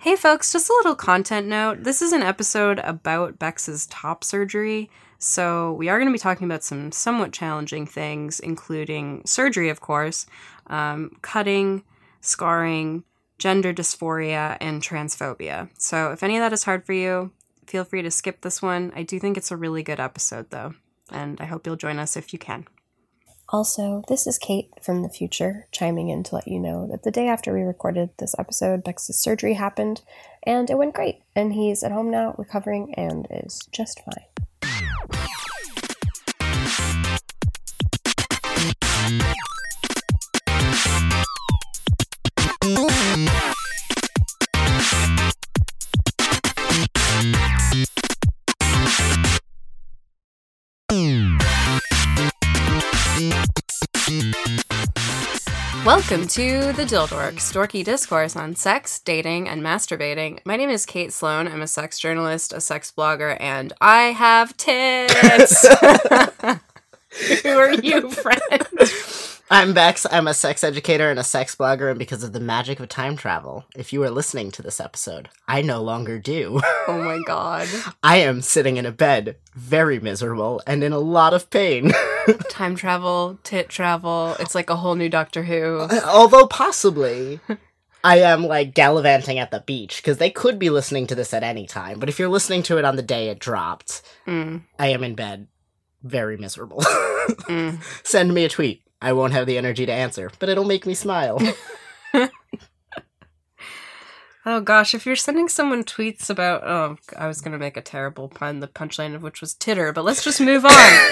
Hey folks, just a little content note. This is an episode about Bex's top surgery, so we are going to be talking about some somewhat challenging things, including surgery, of course, cutting, scarring, gender dysphoria, and transphobia. So if any of that is hard for you, feel free to skip this one. I do think it's a really good episode, though, and I hope you'll join us if you can. Also, this is Kate from the future, chiming in to let you know that the day after we recorded this episode, Bex's surgery happened, and it went great, and he's at home now, recovering, and is just fine. Welcome to The Dildorks, dorky discourse on sex, dating, and masturbating. My name is Kate Sloan. I'm a sex journalist, a sex blogger, and I have tits. Who are you, friend? I'm Bex. I'm a sex educator and a sex blogger, and because of the magic of time travel, if you are listening to this episode, I no longer do. Oh my god. I am sitting in a bed, very miserable, and in a lot of pain. Time travel, tit travel, it's like a whole new Doctor Who. Although possibly, I am, gallivanting at the beach, because they could be listening to this at any time, but if you're listening to it on the day it dropped, I am in bed, very miserable. Send me a tweet. I won't have the energy to answer, but it'll make me smile. Oh gosh, if you're sending someone tweets about, I was gonna make a terrible pun, the punchline of which was titter, but let's just move on.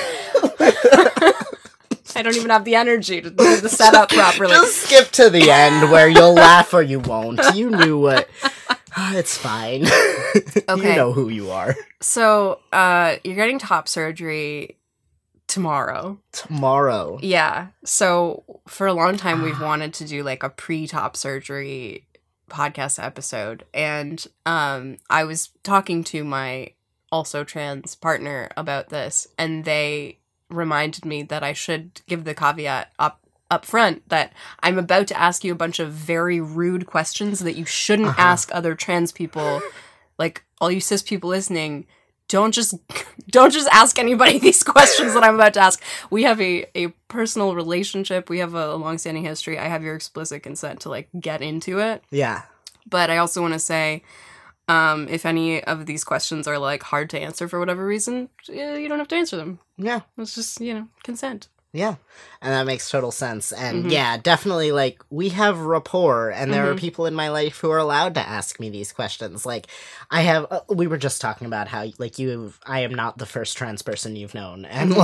I don't even have the energy to do the setup properly. Just skip to the end where you'll laugh or you won't. You knew what. It's fine. Okay. You know who you are. So, you're getting top surgery tomorrow. Tomorrow. Yeah. So, for a long time, we've wanted to do, a pre-top surgery podcast episode. And I was talking to my also trans partner about this, and they reminded me that I should give the caveat up front that I'm about to ask you a bunch of very rude questions that you shouldn't ask other trans people. All you cis people listening, don't just ask anybody these questions that I'm about to ask. We have a personal relationship. We have a long-standing history. I have your explicit consent to get into it. Yeah. But I also want to say, if any of these questions are hard to answer for whatever reason, you don't have to answer them. Yeah. It's just, consent. Yeah. And that makes total sense. And yeah, definitely, we have rapport, and there are people in my life who are allowed to ask me these questions. I have, we were just talking about how, I am not the first trans person you've known. And,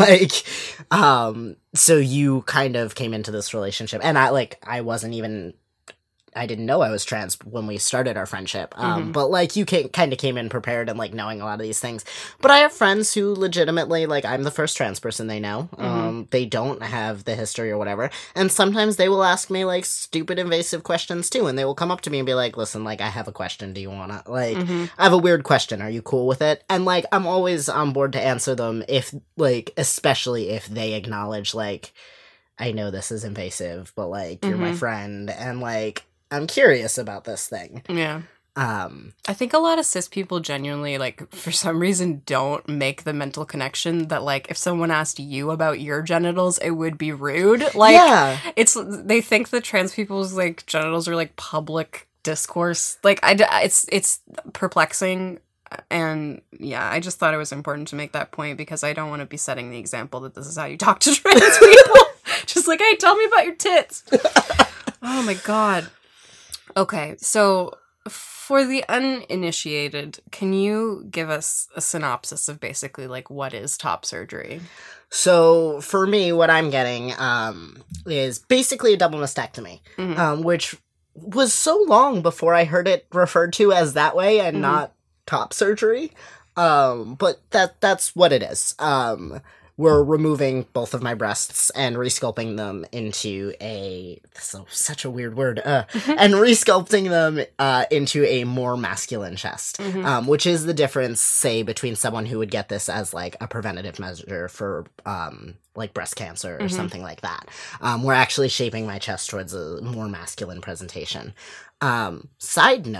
so you kind of came into this relationship, and I wasn't even, I didn't know I was trans when we started our friendship, but, you kind of came in prepared and, knowing a lot of these things. But I have friends who legitimately, I'm the first trans person they know. They don't have the history or whatever. And sometimes they will ask me, stupid invasive questions, too. And they will come up to me and be like, listen, I have a question. Do you want to, I have a weird question. Are you cool with it? And, I'm always on board to answer them if, especially if they acknowledge, I know this is invasive, but, you're my friend. And, I'm curious about this thing. Yeah. I think a lot of cis people genuinely, for some reason, don't make the mental connection that, if someone asked you about your genitals, it would be rude. Yeah. They think that trans people's, genitals are, public discourse. It's perplexing. And, yeah, I just thought it was important to make that point because I don't want to be setting the example that this is how you talk to trans people. Just hey, tell me about your tits. Oh, my God. Okay, so for the uninitiated, can you give us a synopsis of basically, what is top surgery? So, for me, what I'm getting is basically a double mastectomy, which was so long before I heard it referred to as that way and not top surgery. But that's what it is. We're removing both of my breasts and resculpting them into such a weird word, and resculpting them into a more masculine chest, which is the difference, say, between someone who would get this as, a preventative measure for, breast cancer or something like that. We're actually shaping my chest towards a more masculine presentation. Side note,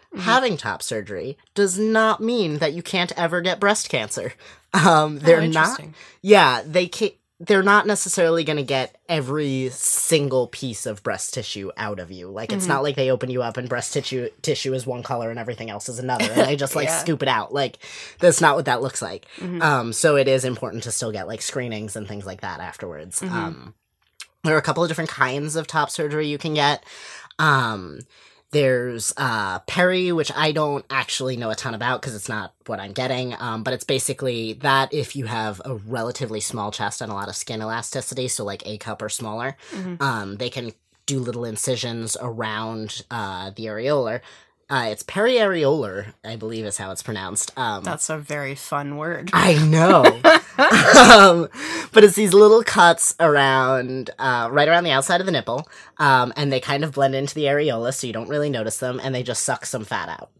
having top surgery does not mean that you can't ever get breast cancer. They're not. Yeah, they're not necessarily going to get every single piece of breast tissue out of you. Like, it's not like they open you up and breast tissue is one color and everything else is another, and they just, like, scoop it out. Like, that's not what that looks like. So it is important to still get, like, screenings and things like that afterwards. There are a couple of different kinds of top surgery you can get. There's peri, which I don't actually know a ton about because it's not what I'm getting, but it's basically that if you have a relatively small chest and a lot of skin elasticity, so like A cup or smaller, they can do little incisions around the areolar. It's periareolar, I believe is how it's pronounced. That's a very fun word. I know. But it's these little cuts around, right around the outside of the nipple, and they kind of blend into the areola, so you don't really notice them, and they just suck some fat out.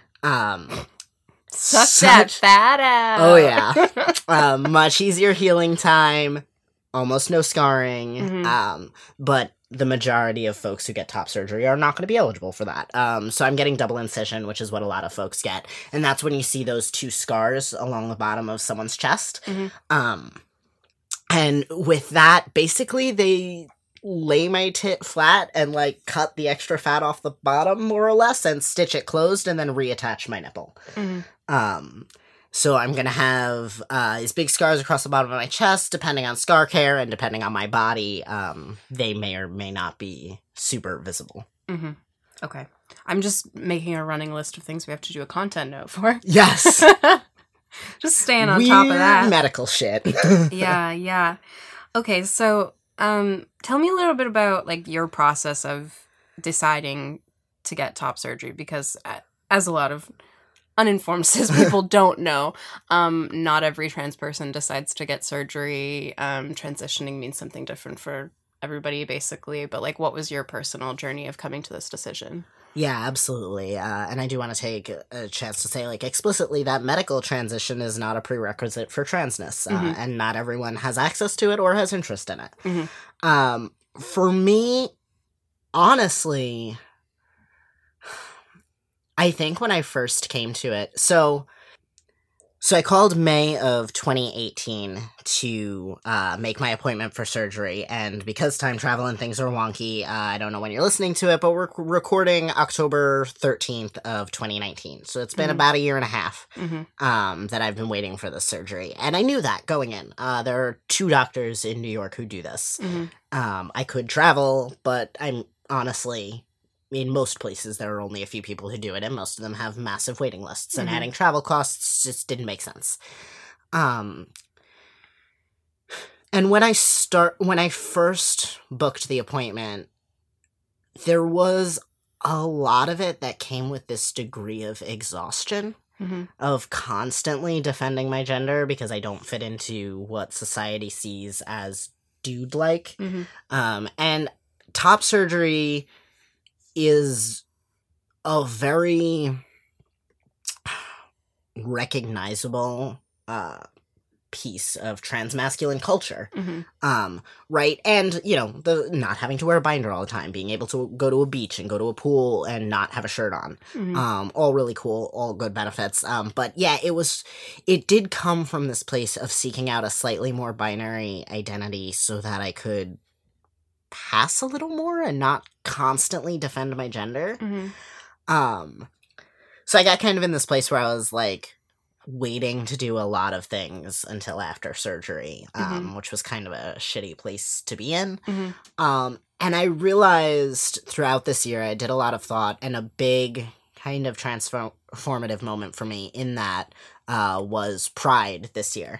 Suck that fat out! Oh, yeah. Much easier healing time, almost no scarring, but the majority of folks who get top surgery are not going to be eligible for that. So I'm getting double incision, which is what a lot of folks get. And that's when you see those two scars along the bottom of someone's chest. And with that, basically they lay my tit flat and, like, cut the extra fat off the bottom, more or less, and stitch it closed and then reattach my nipple. So I'm going to have these big scars across the bottom of my chest, depending on scar care and depending on my body. They may or may not be super visible. Okay. I'm just making a running list of things we have to do a content note for. Yes! Just staying on top of that. Medical shit. Yeah. Okay, so tell me a little bit about, like, your process of deciding to get top surgery, because as a lot of uninformed cis people don't know, not every trans person decides to get surgery. Transitioning means something different for everybody, basically, but, like, what was your personal journey of coming to this decision? Yeah, absolutely. And I do want to take a chance to say, like, explicitly that medical transition is not a prerequisite for transness, and not everyone has access to it or has interest in it. For me, honestly, I think when I first came to it, so I called May of 2018 to make my appointment for surgery, and because time travel and things are wonky, I don't know when you're listening to it, but we're recording October 13th of 2019, so it's been about a year and a half that I've been waiting for this surgery, and I knew that going in. There are 2 doctors in New York who do this. I could travel, but I'm honestly... in most places, there are only a few people who do it, and most of them have massive waiting lists, and adding travel costs just didn't make sense. And when I first booked the appointment, there was a lot of it that came with this degree of exhaustion, of constantly defending my gender, because I don't fit into what society sees as dude-like. And top surgery is a very recognizable piece of transmasculine culture, right? And, you know, the not having to wear a binder all the time, being able to go to a beach and go to a pool and not have a shirt on, all really cool, all good benefits. But yeah, it did come from this place of seeking out a slightly more binary identity so that I could pass a little more and not constantly defend my gender. So I got kind of in this place where I was, like, waiting to do a lot of things until after surgery, which was kind of a shitty place to be in. And I realized throughout this year, I did a lot of thought, and a big kind of transformative moment for me in that was Pride this year.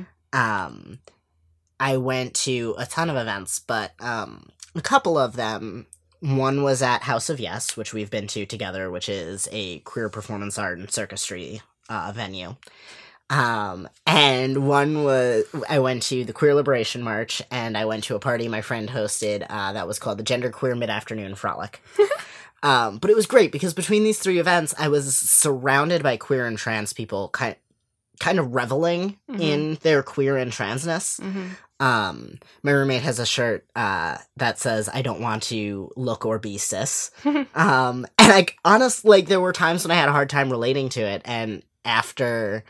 I went to a ton of events, but a couple of them, one was at House of Yes, which we've been to together, which is a queer performance art and circusry venue. And one was, I went to the Queer Liberation March, and I went to a party my friend hosted that was called the Genderqueer Mid-Afternoon Frolic. But it was great, because between these 3 events, I was surrounded by queer and trans people kind of reveling in their queer and transness. My roommate has a shirt that says, "I don't want to look or be cis." And I honestly, like, there were times when I had a hard time relating to it, and after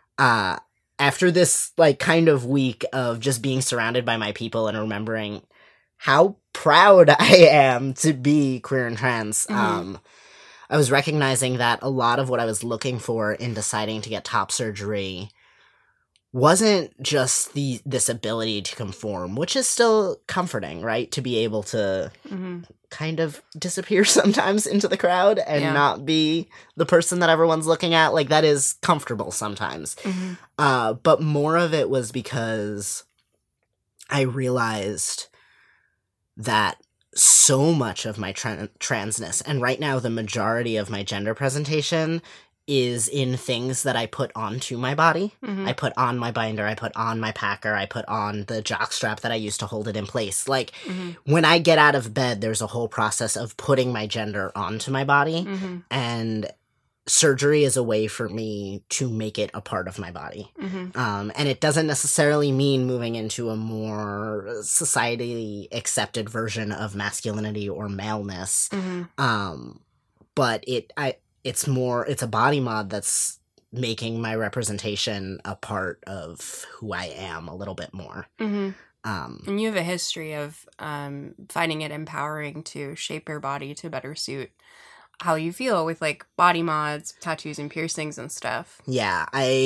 this, like, kind of week of just being surrounded by my people and remembering how proud I am to be queer and trans, I was recognizing that a lot of what I was looking for in deciding to get top surgery wasn't just this ability to conform, which is still comforting, right? To be able to kind of disappear sometimes into the crowd and not be the person that everyone's looking at. Like, that is comfortable sometimes. But more of it was because I realized that so much of my transness, and right now the majority of my gender presentation, is in things that I put onto my body. I put on my binder, I put on my packer, I put on the jockstrap that I use to hold it in place. Like, when I get out of bed, there's a whole process of putting my gender onto my body, and surgery is a way for me to make it a part of my body. And it doesn't necessarily mean moving into a more society accepted version of masculinity or maleness. But it's a body mod that's making my representation a part of who I am a little bit more. And you have a history of finding it empowering to shape your body to better suit how you feel with, like, body mods, tattoos, and piercings and stuff. Yeah,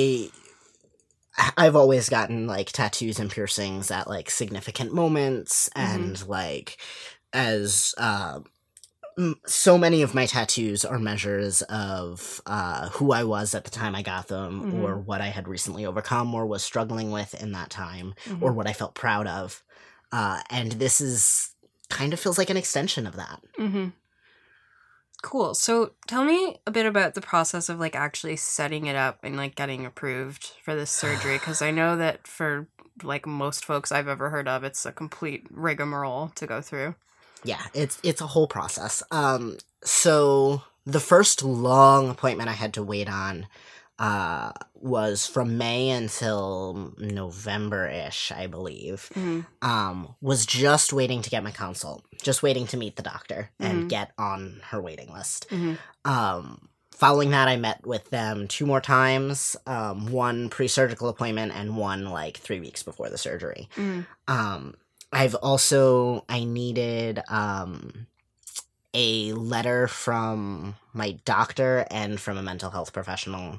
I've always gotten, like, tattoos and piercings at, like, significant moments, and, like, as so many of my tattoos are measures of who I was at the time I got them, or what I had recently overcome or was struggling with in that time, or what I felt proud of. And this is kind of feels like an extension of that. Cool. So tell me a bit about the process of, like, actually setting it up and, like, getting approved for this surgery, because I know that for, like, most folks I've ever heard of, it's a complete rigmarole to go through. Yeah, it's a whole process. So the first long appointment I had to wait on was from May until November-ish, I believe. Was just waiting to get my consult, just waiting to meet the doctor and get on her waiting list. Following that, I met with them 2 more times, one pre-surgical appointment and one, like, 3 weeks before the surgery. I needed a letter from my doctor and from a mental health professional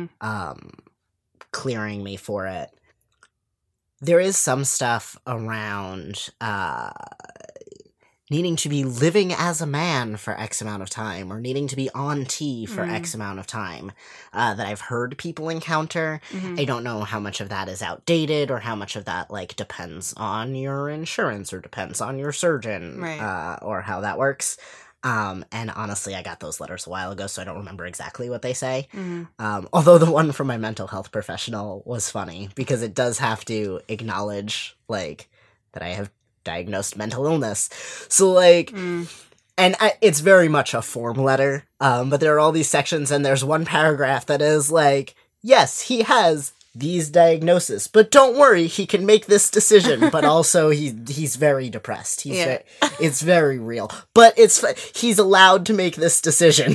clearing me for it. There is some stuff around needing to be living as a man for X amount of time, or needing to be on T for X amount of time, that I've heard people encounter. I don't know how much of that is outdated, or how much of that, like, depends on your insurance, or depends on your surgeon, or how that works. And honestly, I got those letters a while ago, so I don't remember exactly what they say. Although the one from my mental health professional was funny, because it does have to acknowledge, like, that I have diagnosed mental illness. So, like, and it's very much a form letter, but there are all these sections, and there's one paragraph that is like, yes, he has these diagnoses, but don't worry, he can make this decision. But also, he's very depressed. It's very real, but he's allowed to make this decision.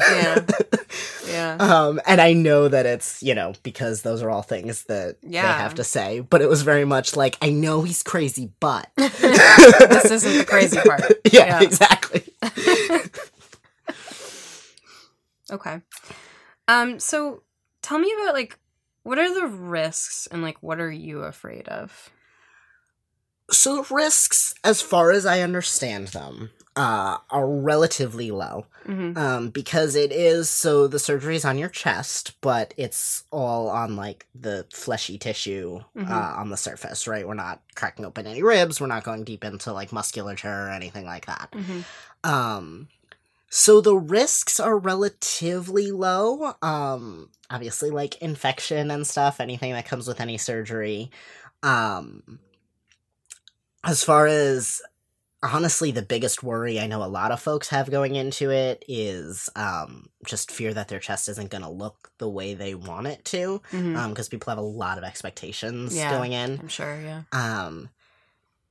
And I know that it's, because those are all things that they have to say. But it was very much like, I know he's crazy, but this isn't the crazy part. Yeah, exactly. Okay. So tell me about, like, what are the risks, and, like, what are you afraid of? So the risks, as far as I understand them, are relatively low. Because the surgery's on your chest, but it's all on, like, the fleshy tissue on the surface, right? We're not cracking open any ribs, we're not going deep into, like, musculature or anything like that. So the risks are relatively low. Obviously, like, infection and stuff, anything that comes with any surgery. As far as, honestly, the biggest worry I know a lot of folks have going into it is just fear that their chest isn't going to look the way they want it to, because people have a lot of expectations going in. I'm sure, yeah.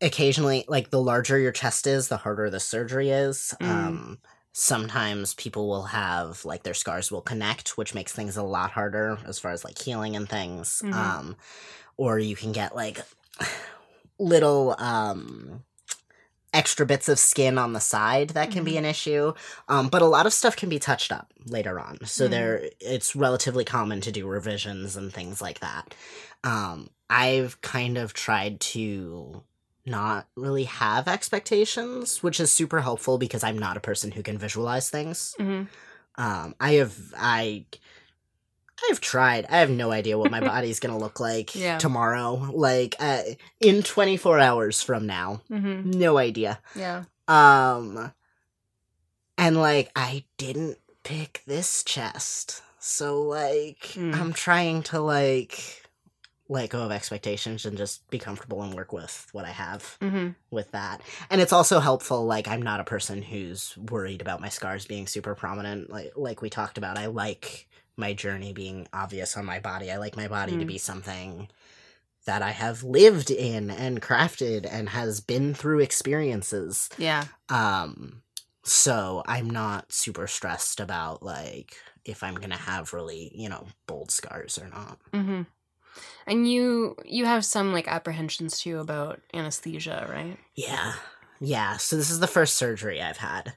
occasionally, like, the larger your chest is, the harder the surgery is. Sometimes people will have, like, their scars will connect, which makes things a lot harder as far as, like, healing and things. Or you can get, like, little extra bits of skin on the side that can be an issue. But a lot of stuff can be touched up later on. So it's relatively common to do revisions and things like that. I've kind of tried to not really have expectations, which is super helpful because I'm not a person who can visualize things. I've tried. I have no idea what my body's gonna look like tomorrow. Like, in 24 hours from now. No idea. Yeah. And, like, I didn't pick this chest. So, like, I'm trying to, like, let go of expectations and just be comfortable and work with what I have with that. And it's also helpful, like, I'm not a person who's worried about my scars being super prominent. Like we talked about, I like my journey being obvious on my body. I like my body to be something that I have lived in and crafted and has been through experiences. Yeah. So I'm not super stressed about, like, if I'm gonna have really, bold scars or not. And you have some, like, apprehensions, too, about anesthesia, right? Yeah. So this is the first surgery I've had.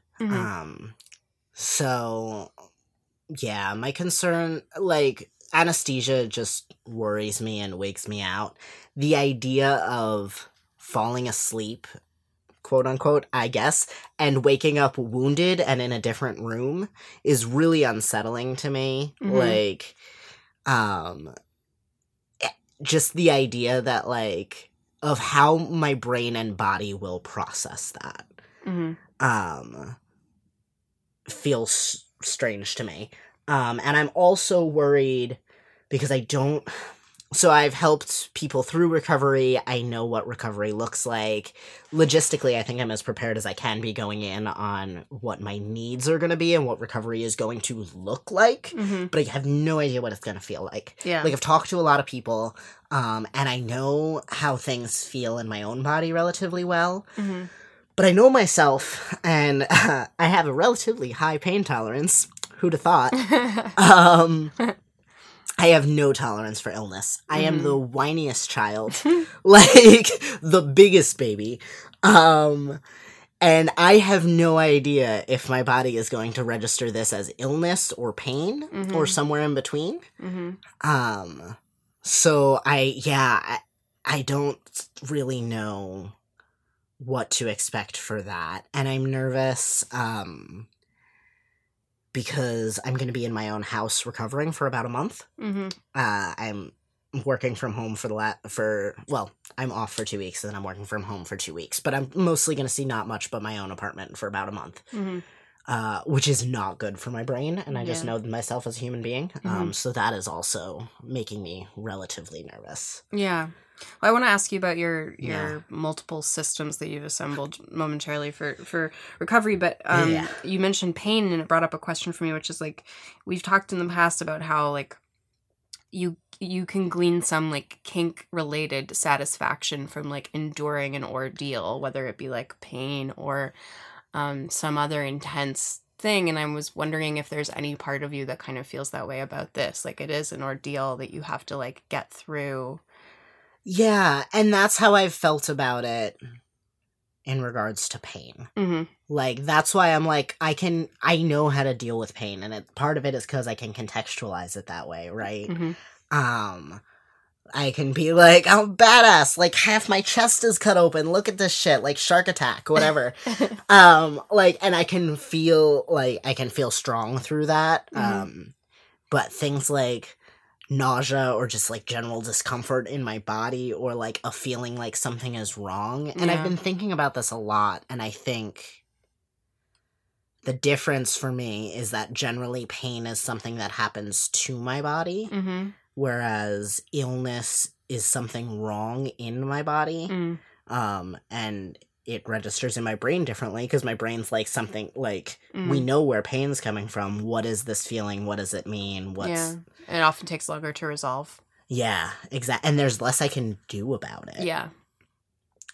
So, yeah, my concern, like, anesthesia just worries me and wakes me out. The idea of falling asleep, quote unquote, I guess, and waking up wounded and in a different room is really unsettling to me. Like, just the idea that, like, of how my brain and body will process that feels strange to me. And I'm also worried because so I've helped people through recovery. I know what recovery looks like. Logistically, I think I'm as prepared as I can be going in on what my needs are going to be and what recovery is going to look like. But I have no idea what it's going to feel like. Yeah. Like, I've talked to a lot of people, and I know how things feel in my own body relatively well. But I know myself, and I have a relatively high pain tolerance. Who'd have thought? I have no tolerance for illness. I am the whiniest child. Like, the biggest baby. And I have no idea if my body is going to register this as illness or pain or somewhere in between. So I don't really know what to expect for that. And I'm nervous, because I'm going to be in my own house recovering for about a month. I'm working from home I'm off for 2 weeks, and then I'm working from home for 2 weeks. But I'm mostly going to see not much but my own apartment for about a month, which is not good for my brain, and I just know myself as a human being. So that is also making me relatively nervous. Yeah. Well, I want to ask you about your multiple systems that you've assembled momentarily for recovery, but you mentioned pain, and it brought up a question for me, which is, like, we've talked in the past about how, like, you can glean some, like, kink-related satisfaction from, like, enduring an ordeal, whether it be, like, pain or some other intense thing, and I was wondering if there's any part of you that kind of feels that way about this. Like, it is an ordeal that you have to, like, get through. Yeah, and that's how I've felt about it in regards to pain. Like, that's why I'm like, I know how to deal with pain, and part of it is because I can contextualize it that way, right? I can be like, I'm badass, like, half my chest is cut open, look at this shit, like, shark attack, whatever. Like, and I can feel strong through that. But things like nausea or just, like, general discomfort in my body, or, like, a feeling like something is wrong. And I've been thinking about this a lot, and I think the difference for me is that generally pain is something that happens to my body, whereas illness is something wrong in my body. And it registers in my brain differently, because my brain's like something, like, we know where pain's coming from. What is this feeling? What does it mean? It often takes longer to resolve. Yeah, exactly. And there's less I can do about it. Yeah.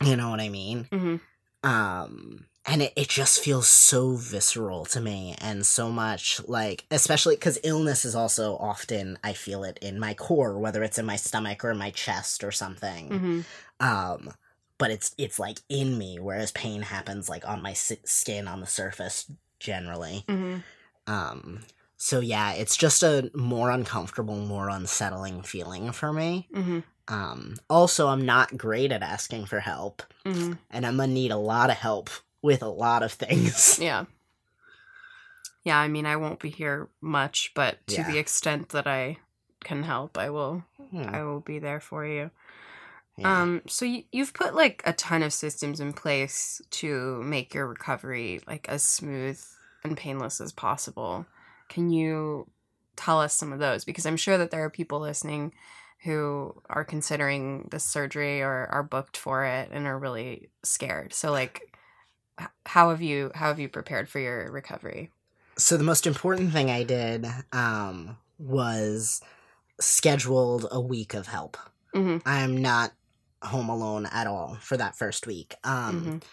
You know what I mean? And it just feels so visceral to me, and so much, like, especially because illness is also often, I feel it in my core, whether it's in my stomach or my chest or something. But it's like in me, whereas pain happens like on my skin on the surface generally. So yeah, it's just a more uncomfortable, more unsettling feeling for me. Also, I'm not great at asking for help, and I'm gonna need a lot of help with a lot of things. Yeah, I mean, I won't be here much, but to the extent that I can help, I will be there for you. Yeah. So you've put like a ton of systems in place to make your recovery like as smooth and painless as possible. Can you tell us some of those? Because I'm sure that there are people listening who are considering this surgery or are booked for it and are really scared. So like, how have you prepared for your recovery? So the most important thing I did was scheduled a week of help. I'm not home alone at all for that first week. And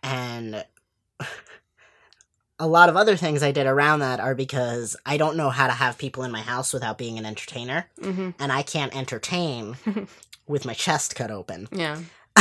a lot of other things I did around that are because I don't know how to have people in my house without being an entertainer. And I can't entertain with my chest cut open. Yeah.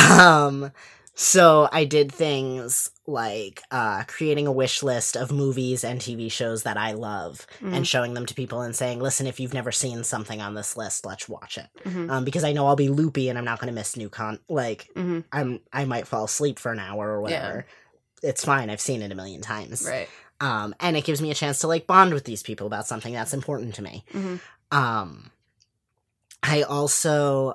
So I did things like creating a wish list of movies and TV shows that I love and showing them to people and saying, listen, if you've never seen something on this list, let's watch it. Because I know I'll be loopy and I'm not going to miss new I might fall asleep for an hour or whatever. Yeah. It's fine. I've seen it a million times. Right. And it gives me a chance to like bond with these people about something that's important to me. I also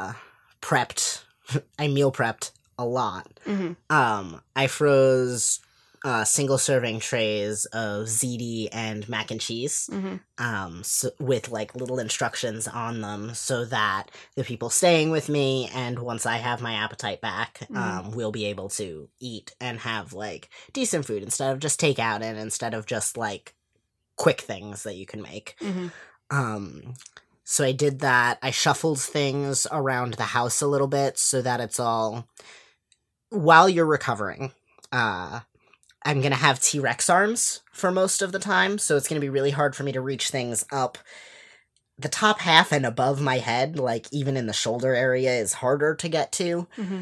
I meal prepped a lot. I froze single serving trays of ziti and mac and cheese with like little instructions on them so that the people staying with me and once I have my appetite back we'll be able to eat and have like decent food instead of just takeout and instead of just like quick things that you can make. So I did that. I shuffled things around the house a little bit so that it's all, while you're recovering, I'm going to have T-Rex arms for most of the time, so it's going to be really hard for me to reach things up. The top half and above my head, like even in the shoulder area, is harder to get to.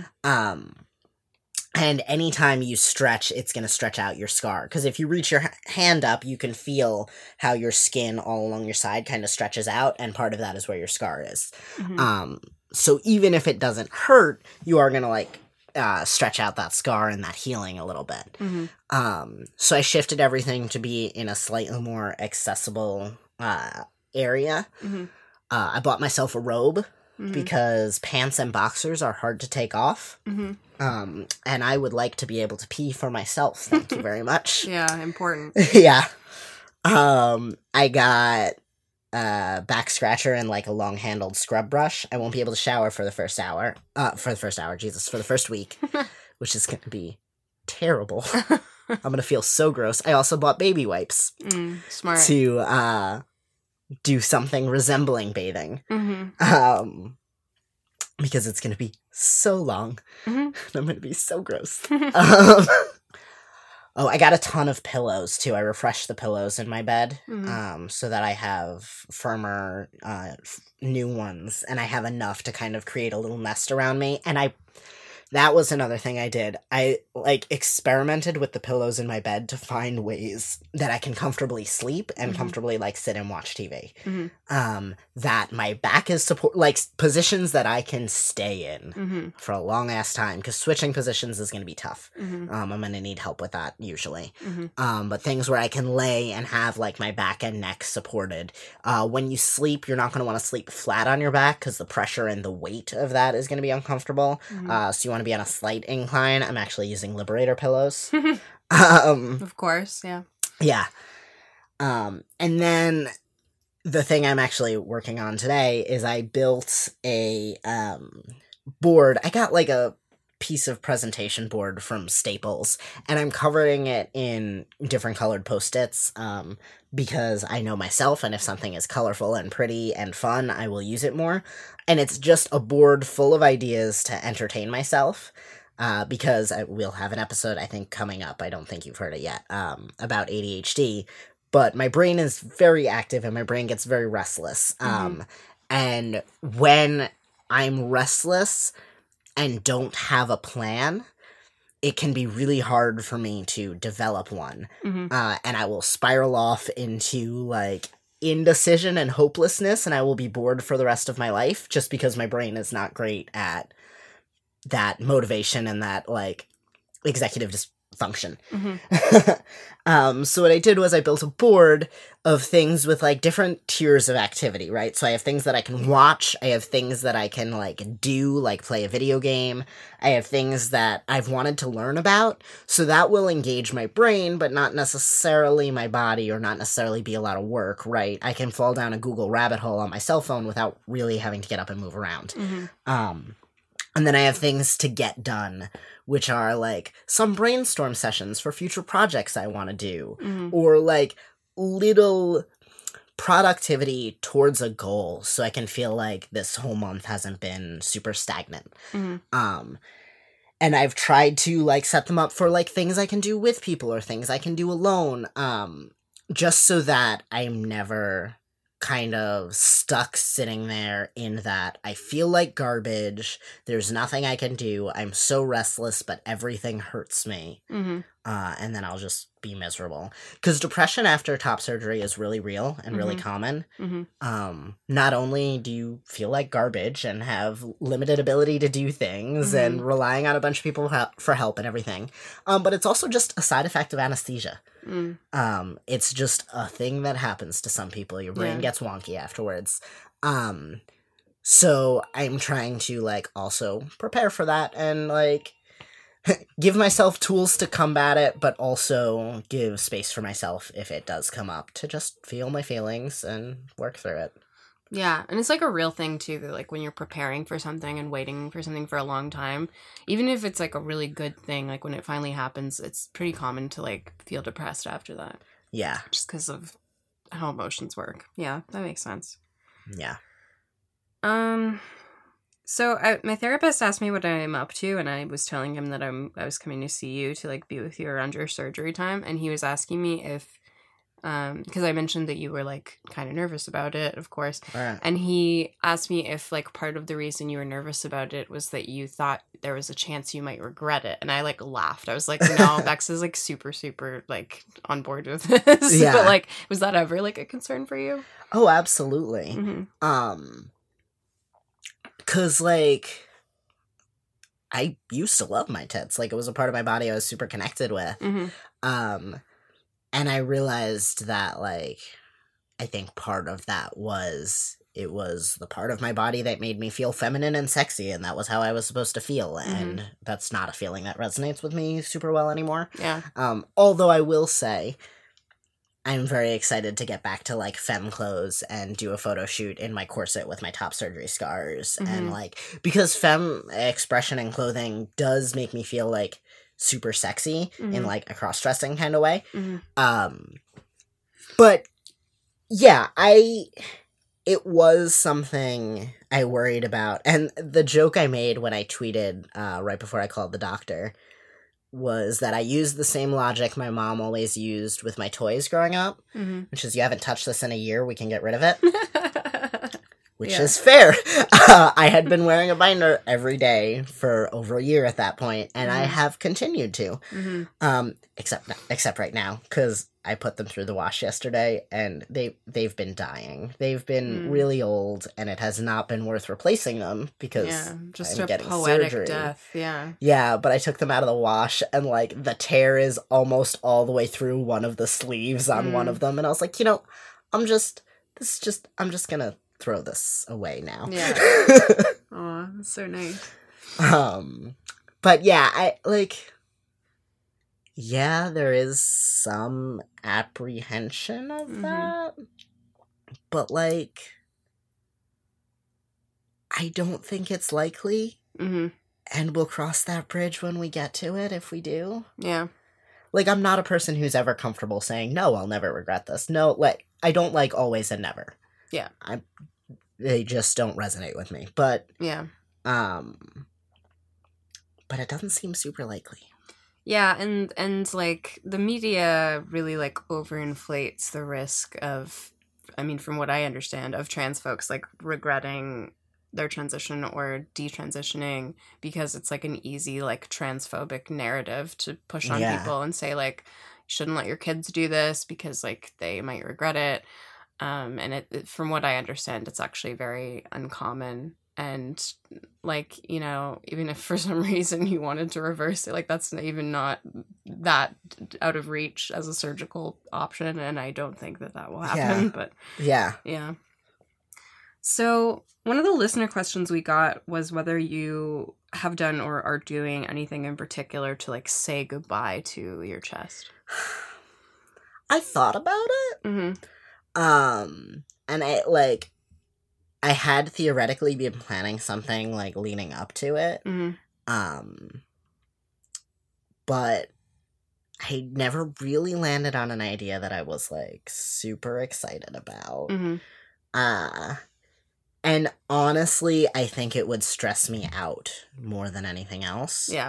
And anytime you stretch, it's going to stretch out your scar. Because if you reach your hand up, you can feel how your skin all along your side kind of stretches out, and part of that is where your scar is. So even if it doesn't hurt, you are going to like stretch out that scar and that healing a little bit. So I shifted everything to be in a slightly more accessible area. I bought myself a robe because pants and boxers are hard to take off. And I would like to be able to pee for myself. Thank you very much. Yeah, important. Yeah. I got a back scratcher and like a long-handled scrub brush. I won't be able to shower for the first hour. For the first week, which is going to be terrible. I'm going to feel so gross. I also bought baby wipes. Smart. To do something resembling bathing. Because it's going to be so long. And I'm going to be so gross. I got a ton of pillows, too. I refreshed the pillows in my bed so that I have firmer, new ones. And I have enough to kind of create a little nest around me. And that was another thing I did. I, like, experimented with the pillows in my bed to find ways that I can comfortably sleep and comfortably, like, sit and watch TV. That my back is like, positions that I can stay in for a long-ass time, because switching positions is going to be tough. I'm going to need help with that, usually. But things where I can lay and have, like, my back and neck supported. When you sleep, you're not going to want to sleep flat on your back, because the pressure and the weight of that is going to be uncomfortable. So you want to be on a slight incline. I'm actually using Liberator pillows. Of course, yeah. Yeah. And then the thing I'm actually working on today is I built a board. I got like a piece of presentation board from Staples, and I'm covering it in different colored Post-its because I know myself, and if something is colorful and pretty and fun, I will use it more. And it's just a board full of ideas to entertain myself. because we'll have an episode, I think, coming up. I don't think you've heard it yet, about ADHD. But my brain is very active and my brain gets very restless. And when I'm restless and don't have a plan, it can be really hard for me to develop one. And I will spiral off into, like, indecision and hopelessness, and I will be bored for the rest of my life just because my brain is not great at that motivation and that, like, executive dysfunction. So what I did was I built a board of things with, like, different tiers of activity, right? So I have things that I can watch, I have things that I can, like, do, like play a video game, I have things that I've wanted to learn about, so that will engage my brain, but not necessarily my body, or not necessarily be a lot of work, right? I can fall down a Google rabbit hole on my cell phone without really having to get up and move around. And then I have things to get done, which are, like, some brainstorm sessions for future projects I want to do, or, like, little productivity towards a goal, so I can feel like this whole month hasn't been super stagnant. And I've tried to, like, set them up for, like, things I can do with people or things I can do alone, just so that I'm never kind of stuck sitting there in that I feel like garbage, there's nothing I can do, I'm so restless, but everything hurts me, and then I'll just be miserable. Because depression after top surgery is really real and really common. Not only do you feel like garbage and have limited ability to do things and relying on a bunch of people for help and everything, but it's also just a side effect of anesthesia. It's just a thing that happens to some people. Your brain gets wonky afterwards. So I'm trying to, like, also prepare for that and, like, give myself tools to combat it, but also give space for myself if it does come up to just feel my feelings and work through it. Yeah, and it's, like, a real thing, too, that, like, when you're preparing for something and waiting for something for a long time, even if it's, like, a really good thing, like, when it finally happens, it's pretty common to, like, feel depressed after that. Yeah. Just because of how emotions work. Yeah, that makes sense. Yeah. So my therapist asked me what I'm up to, and I was telling him that I was coming to see you to, like, be with you around your surgery time, and he was asking me if, because I mentioned that you were, like, kind of nervous about it, of course, and he asked me if, like, part of the reason you were nervous about it was that you thought there was a chance you might regret it, and I, like, laughed. I was like, no, Bex is, like, super, super, like, on board with this. Yeah. But, like, was that ever, like, a concern for you? Oh, absolutely. 'Cause, like, I used to love my tits. Like, it was a part of my body I was super connected with. And I realized that, like, I think part of that was, it was the part of my body that made me feel feminine and sexy, and that was how I was supposed to feel, and that's not a feeling that resonates with me super well anymore. Yeah. Although I will say, I'm very excited to get back to, like, femme clothes and do a photo shoot in my corset with my top surgery scars. And, like, because femme expression in clothing does make me feel, like, super sexy in, like, a cross-dressing kind of way. But, yeah, it was something I worried about. And the joke I made when I tweeted right before I called the doctor was that I used the same logic my mom always used with my toys growing up, which is, you haven't touched this in a year, we can get rid of it. Which is fair. I had been wearing a binder every day for over a year at that point, and I have continued to. Except right now, because I put them through the wash yesterday, and they've been dying. They've been really old, and it has not been worth replacing them, because just I'm a getting poetic surgery. death. Yeah, but I took them out of the wash, and, like, the tear is almost all the way through one of the sleeves on one of them, and I was like, I'm just gonna throw this away now. Yeah. Aw, that's so nice. But yeah, there is some apprehension of that, but, like, I don't think it's likely, and we'll cross that bridge when we get to it, if we do. Yeah. Like, I'm not a person who's ever comfortable saying, no, I'll never regret this. No, like, I don't like always and never. Yeah. They just don't resonate with me. But, yeah. but it doesn't seem super likely. Yeah, and like the media really like overinflates the risk of, I mean, from what I understand, of trans folks like regretting their transition or detransitioning because it's like an easy like transphobic narrative to push on people and say like you shouldn't let your kids do this because like they might regret it. And it from what I understand, it's actually very uncommon. And like, you know, even if for some reason you wanted to reverse it, like that's even not that out of reach as a surgical option. And I don't think that will happen, but yeah. So one of the listener questions we got was whether you have done or are doing anything in particular to like say goodbye to your chest. I thought about it. And I had theoretically been planning something like leading up to it. But I never really landed on an idea that I was like super excited about. And honestly, I think it would stress me out more than anything else. Yeah.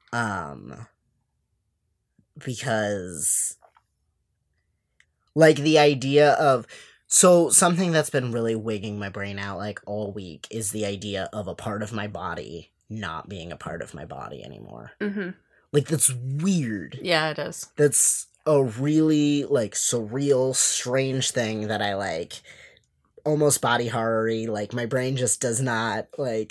Because like the idea of, so something that's been really wigging my brain out like all week is the idea of a part of my body not being a part of my body anymore. Like that's weird. Yeah, it is. That's a really like surreal, strange thing that I like almost body horror-y. Like my brain just does not like,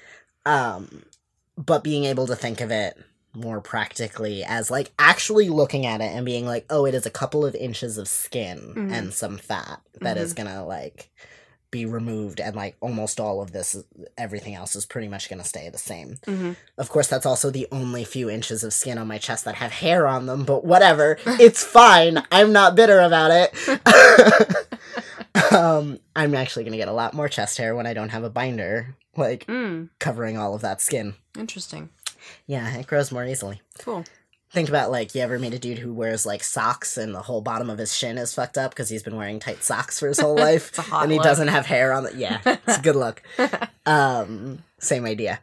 but being able to think of it more practically as like actually looking at it and being like, oh, it is a couple of inches of skin and some fat that is gonna like be removed, and like almost all of this, everything else is pretty much gonna stay the same. Of course, that's also the only few inches of skin on my chest that have hair on them, but whatever, it's fine. I'm not bitter about it. I'm actually gonna get a lot more chest hair when I don't have a binder like covering all of that skin. Interesting. Yeah, it grows more easily. Cool. Think about, like, you ever meet a dude who wears, like, socks and the whole bottom of his shin is fucked up because he's been wearing tight socks for his whole life? It's a hot and he look. doesn't have hair on the... Yeah, it's a good look. Same idea.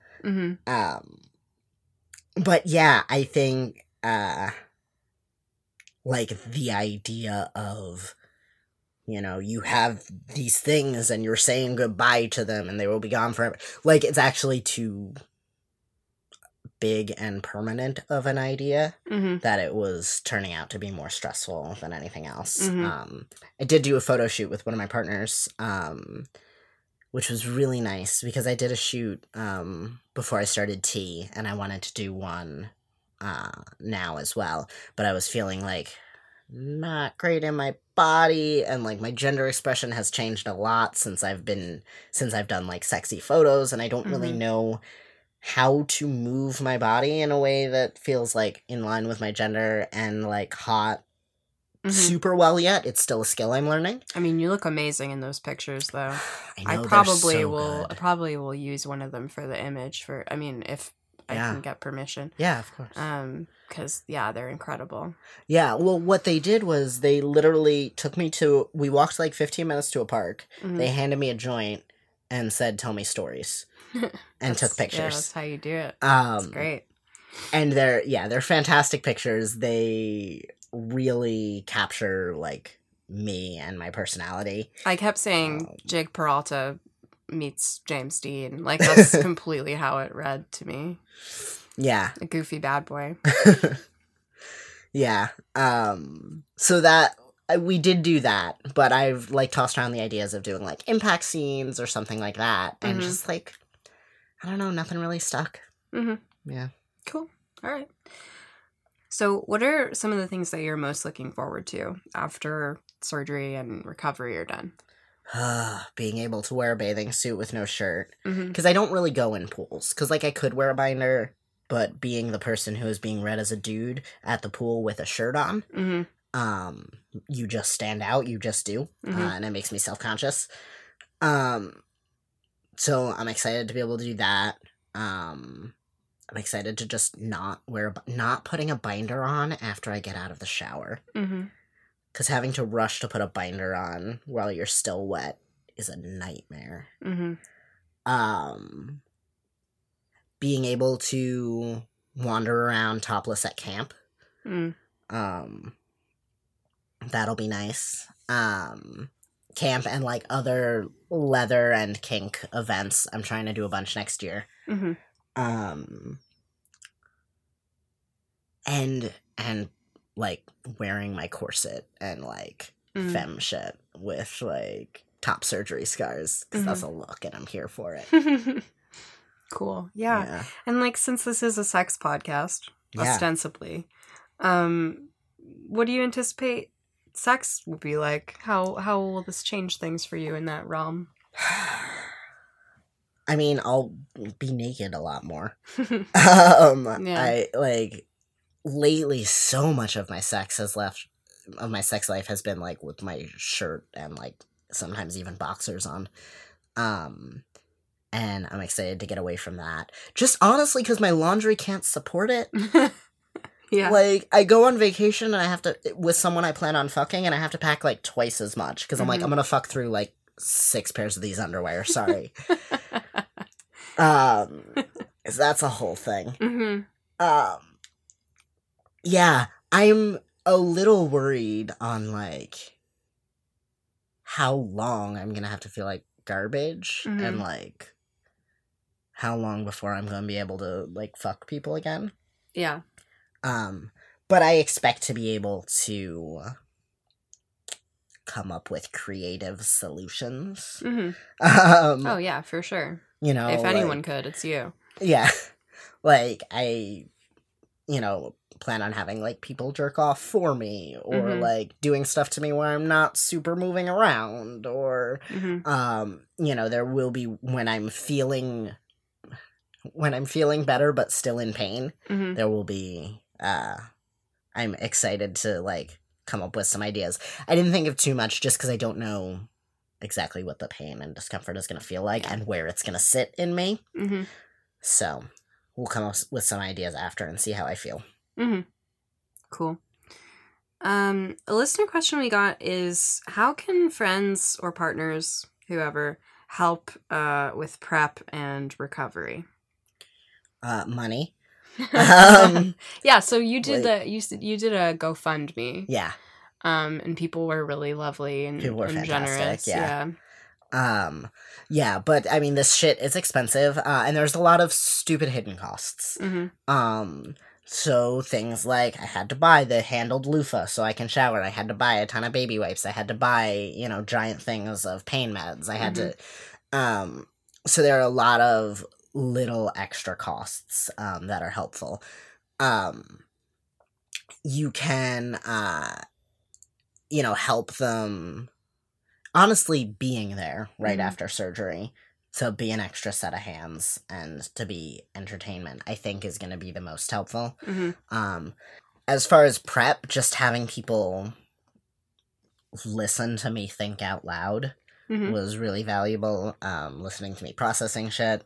But, yeah, I think, like, the idea of, you know, you have these things and you're saying goodbye to them and they will be gone forever. Like, it's actually too big and permanent of an idea that it was turning out to be more stressful than anything else. I did do a photo shoot with one of my partners, which was really nice because I did a shoot before I started T, and I wanted to do one now as well, but I was feeling like not great in my body, and like my gender expression has changed a lot since I've done like sexy photos, and I don't really know how to move my body in a way that feels like in line with my gender and like hot super well yet. It's still a skill I'm learning. I mean, you look amazing in those pictures though. I know, I probably will use one of them for the image if I can get permission. Yeah, of course. Because they're incredible. Yeah, well, what they did was they literally took me we walked like 15 minutes to a park. They handed me a joint and said, "Tell me stories." And took pictures. Yeah, that's how you do it. That's great. And they're fantastic pictures. They really capture like me and my personality. I kept saying Jake Peralta meets James Dean. Like that's completely how it read to me. Yeah. A goofy bad boy. Yeah. So that we did do that, but I've like tossed around the ideas of doing like impact scenes or something like that, and just like, I don't know, nothing really stuck. Yeah. Cool. All right. So what are some of the things that you're most looking forward to after surgery and recovery are done? Being able to wear a bathing suit with no shirt. Because I don't really go in pools. Because like I could wear a binder, but being the person who is being read as a dude at the pool with a shirt on, you just stand out, you just do, and it makes me self-conscious. So I'm excited to be able to do that. I'm excited to just not putting a binder on after I get out of the shower. Because having to rush to put a binder on while you're still wet is a nightmare. being able to wander around topless at camp. That'll be nice. Camp and like other leather and kink events. I'm trying to do a bunch next year. And like wearing my corset and like femme shit with like top surgery scars, because that's a look and I'm here for it. Cool. Yeah. And like, since this is a sex podcast, ostensibly, what do you anticipate sex will be like? How will this change things for you in that realm? I mean, I'll be naked a lot more. I like lately so much of my sex life has been like with my shirt and like sometimes even boxers on. And I'm excited to get away from that. Just honestly because my laundry can't support it. Yeah. Like, I go on vacation and I have to, with someone I plan on fucking, and I have to pack like twice as much because I'm like, I'm gonna fuck through like 6 pairs of these underwear. Sorry. That's a whole thing. Yeah, I'm a little worried on like how long I'm gonna have to feel like garbage and like how long before I'm gonna be able to like fuck people again. Yeah. But I expect to be able to come up with creative solutions. Oh yeah, for sure. You know, if anyone could, it's you. Yeah. Like, I, you know, plan on having, like, people jerk off for me, or, like, doing stuff to me where I'm not super moving around, or, you know, there will be, when I'm feeling better but still in pain, there will be, I'm excited to, like, come up with some ideas. I didn't think of too much just because I don't know exactly what the pain and discomfort is going to feel like and where it's going to sit in me. So we'll come up with some ideas after and see how I feel. Cool. A listener question we got is, how can friends or partners, whoever, help with prep and recovery? Money. Yeah, so you did you did a GoFundMe. Yeah. And people were really lovely and, people were and fantastic, generous. Yeah. Yeah, but I mean, this shit is expensive, and there's a lot of stupid hidden costs. So things like I had to buy the handled loofah so I can shower. I had to buy a ton of baby wipes. I had to buy, you know, giant things of pain meds. I had to, so there are a lot of little extra costs, that are helpful. You can, you know, help them, honestly, being there right after surgery, to be an extra set of hands and to be entertainment, I think is going to be the most helpful. As far as prep, just having people listen to me think out loud was really valuable. Listening to me processing shit.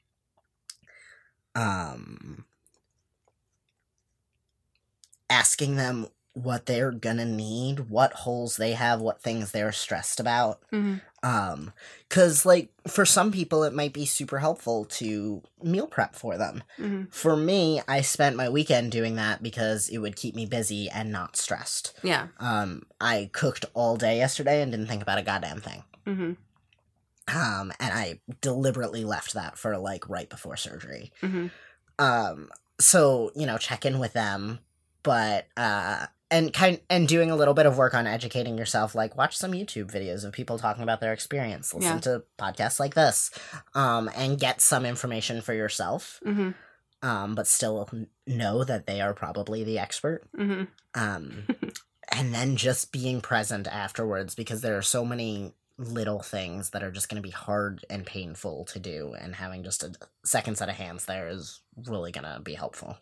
Asking them what they're gonna need, what holes they have, what things they're stressed about. Cause like for some people it might be super helpful to meal prep for them. For me, I spent my weekend doing that because it would keep me busy and not stressed. Yeah. I cooked all day yesterday and didn't think about a goddamn thing. And I deliberately left that for like right before surgery. So, you know, check in with them, but and doing a little bit of work on educating yourself, like watch some YouTube videos of people talking about their experience, listen to podcasts like this, and get some information for yourself, but still know that they are probably the expert. And then just being present afterwards, because there are so many little things that are just going to be hard and painful to do, and having just a second set of hands there is really going to be helpful.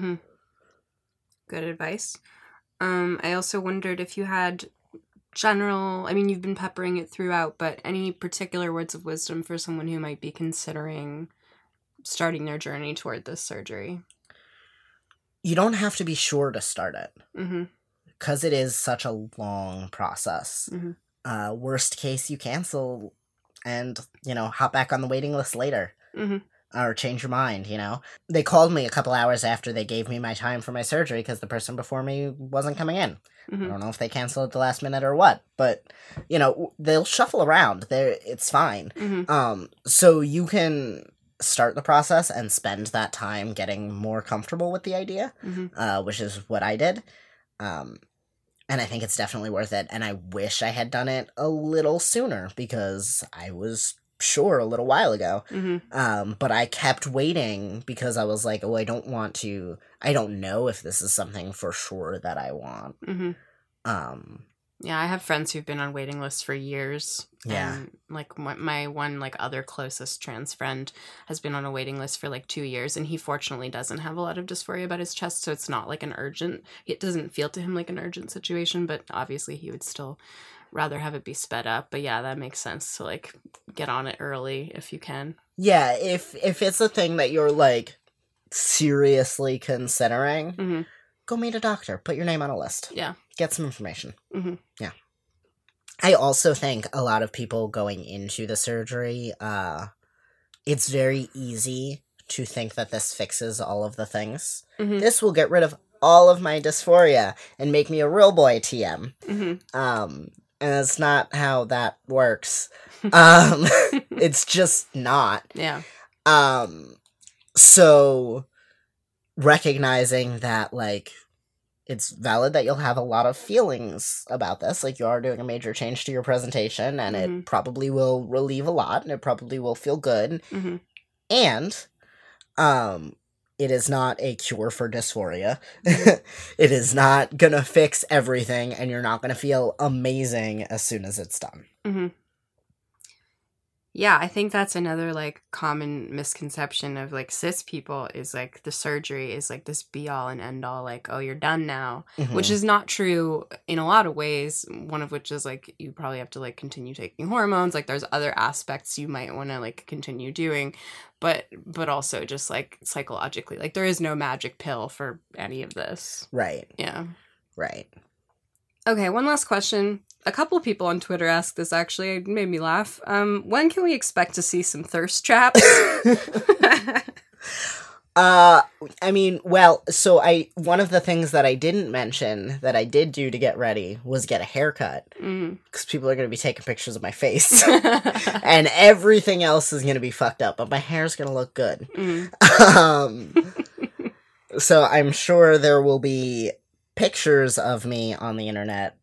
Good advice. I also wondered if you had general, I mean, you've been peppering it throughout, but any particular words of wisdom for someone who might be considering starting their journey toward this surgery? You don't have to be sure to start it. Because it is such a long process. Worst case, you cancel and, you know, hop back on the waiting list later. or change your mind, you know? They called me a couple hours after they gave me my time for my surgery because the person before me wasn't coming in. I don't know if they canceled at the last minute or what, but, you know, they'll shuffle around. It's fine. So you can start the process and spend that time getting more comfortable with the idea, which is what I did. And I think it's definitely worth it. And I wish I had done it a little sooner because I was sure a little while ago. But I kept waiting because I was like, oh, I don't know if this is something for sure that I want. Yeah, I have friends who've been on waiting lists for years. Yeah. And, like, my one, like, other closest trans friend has been on a waiting list for, like, 2 years, and he fortunately doesn't have a lot of dysphoria about his chest, so it's not, like, it doesn't feel to him like an urgent situation, but obviously he would still rather have it be sped up. But yeah, that makes sense to, like, get on it early if you can. Yeah, if it's a thing that you're, like, seriously considering, go meet a doctor. Put your name on a list. Yeah. Get some information. Yeah. I also think a lot of people going into the surgery, it's very easy to think that this fixes all of the things. This will get rid of all of my dysphoria and make me a real boy TM. And that's not how that works. It's just not. Yeah. So recognizing that, like, it's valid that you'll have a lot of feelings about this. Like, you are doing a major change to your presentation, and it probably will relieve a lot, and it probably will feel good. And, it is not a cure for dysphoria. It is not gonna fix everything, and you're not gonna feel amazing as soon as it's done. Yeah, I think that's another, like, common misconception of, like, cis people is, like, the surgery is, like, this be-all and end-all, like, oh, you're done now, which is not true in a lot of ways, one of which is, like, you probably have to, like, continue taking hormones, like, there's other aspects you might want to, like, continue doing, but also just, like, psychologically, like, there is no magic pill for any of this. Right. Yeah. Right. Okay, one last question. A couple of people on Twitter asked this, actually. It made me laugh. When can we expect to see some thirst traps? I mean, well, so one of the things that I didn't mention that I did do to get ready was get a haircut. Because people are going to be taking pictures of my face. And everything else is going to be fucked up, but my hair's going to look good. So I'm sure there will be pictures of me on the internet,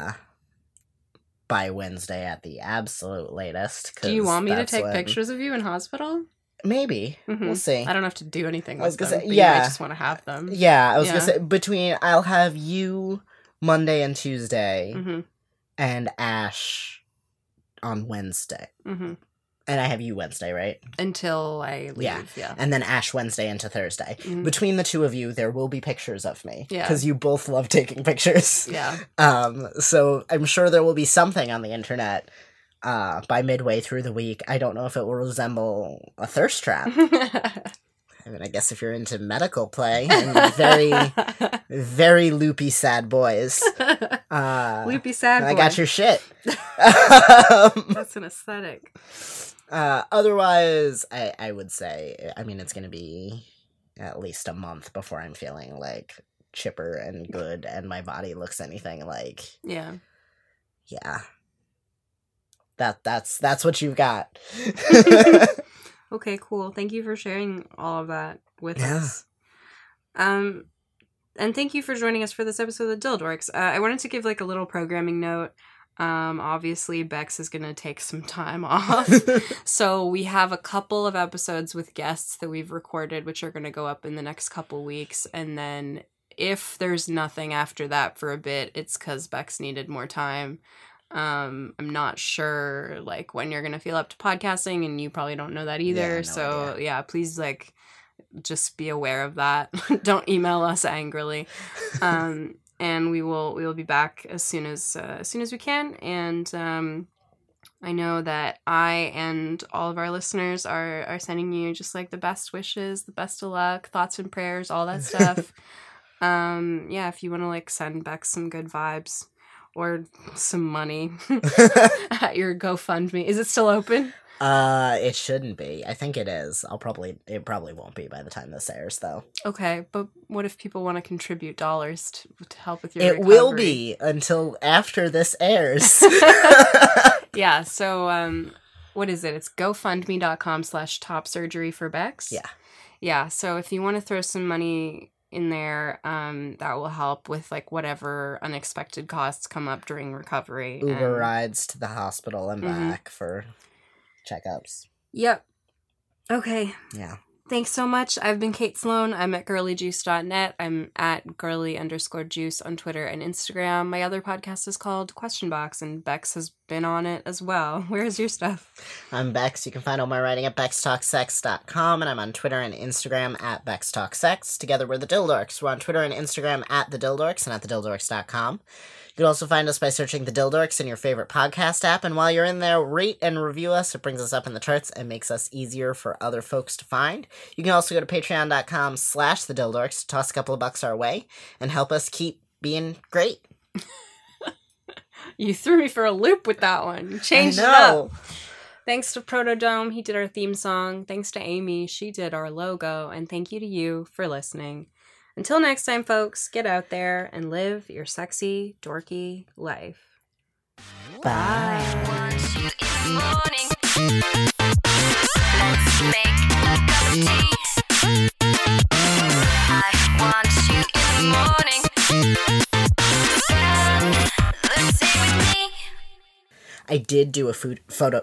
by Wednesday at the absolute latest. Do you want me to take pictures of you in hospital? Maybe. We'll see. I don't have to do anything with them, but yeah. I just want to have them. Yeah, I was going to say, I'll have you Monday and Tuesday, and Ash on Wednesday. And I have you Wednesday, right? Until I leave, yeah. And then Ash Wednesday into Thursday. Between the two of you, there will be pictures of me. Yeah. Because you both love taking pictures. Yeah. So I'm sure there will be something on the internet by midway through the week. I don't know if it will resemble a thirst trap. I mean, I guess if you're into medical play and very, very loopy sad boys. Loopy sad boy. I got your shit. That's an aesthetic. Otherwise, I would say, I mean, it's going to be at least a month before I'm feeling, like, chipper and good and my body looks anything like... Yeah. Yeah. That's what you've got. Okay, cool. Thank you for sharing all of that with us. And thank you for joining us for this episode of the Dildorks. I wanted to give, like, a little programming note. Obviously Bex is gonna take some time off. So we have a couple of episodes with guests that we've recorded, which are gonna go up in the next couple weeks. And then if there's nothing after that for a bit, it's because Bex needed more time. I'm not sure, like, when you're gonna feel up to podcasting, and you probably don't know that either. Yeah, no idea. Yeah, please, like, just be aware of that. Don't email us angrily. And we will be back as soon as we can. And I know that I and all of our listeners are sending you just, like, the best wishes, the best of luck, thoughts and prayers, all that stuff. Yeah, if you want to, like, send back some good vibes or some money at your GoFundMe. Is it still open? It shouldn't be. I think it is. It probably won't be by the time this airs, though. Okay, but what if people want to contribute dollars to help with your It recovery? will be until after this airs. Yeah, so, what is it? It's gofundme.com/topsurgery for Bex. Yeah. Yeah, so if you want to throw some money in there, that will help with, like, whatever unexpected costs come up during recovery. Uber rides to the hospital and back for checkups. Yep. Okay. Yeah. Thanks so much. I've been Kate Sloan. I'm at girlyjuice.net. I'm at girly_juice on Twitter and Instagram. My other podcast is called Question Box, and Bex has been on it as well. Where's your stuff? I'm Bex. You can find all my writing at bextalksex.com, and I'm on Twitter and Instagram at bextalksex. Together we're the Dildorks. We're on Twitter and Instagram at the Dildorks and at thedildorks.com. You can also find us by searching The Dildorks in your favorite podcast app, and while you're in there, rate and review us. It brings us up in the charts and makes us easier for other folks to find. You can also go to patreon.com/The Dildorks to toss a couple of bucks our way and help us keep being great. You threw me for a loop with that one. You changed it I know. up. Thanks to Protodome, he did our theme song. Thanks to Amy, she did our logo. And thank you to you for listening. Until next time, folks, get out there and live your sexy, dorky life. Bye. Want you in the morning. Let's make a cup of tea. I want you in the morning. Let's stay with me. I did do a photo.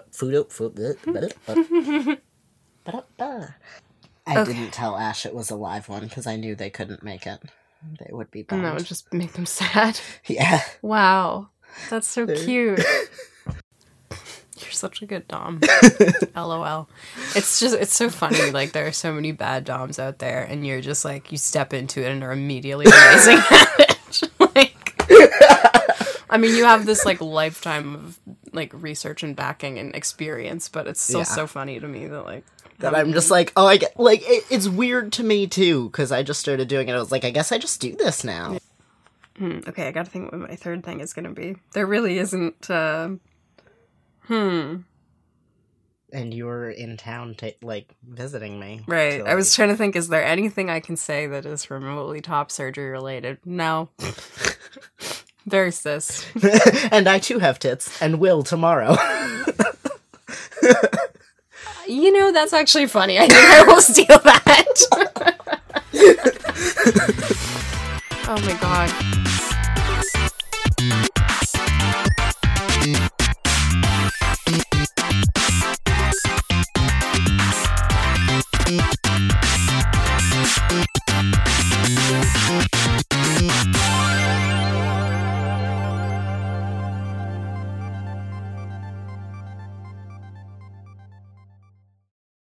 I didn't tell Ash it was a live one because I knew they couldn't make it. They would be bummed. And that would just make them sad. Yeah. Wow. That's so cute. You're such a good dom. LOL. It's so funny. Like, there are so many bad doms out there, and you're just like, you step into it and are immediately amazing at it. Like, I mean, you have this, like, lifetime of, like, research and backing and experience, but it's still so funny to me that, like, that I'm just like, oh, I get, like, it's weird to me, too, because I just started doing it. I was like, I guess I just do this now. Okay, I gotta think what my third thing is gonna be. There really isn't, And you were in town, visiting me. Right. So, I was trying to think, is there anything I can say that is remotely top surgery related? No. There's this. And I, too, have tits, and will tomorrow. You know, that's actually funny. I think I will steal that. Oh my god.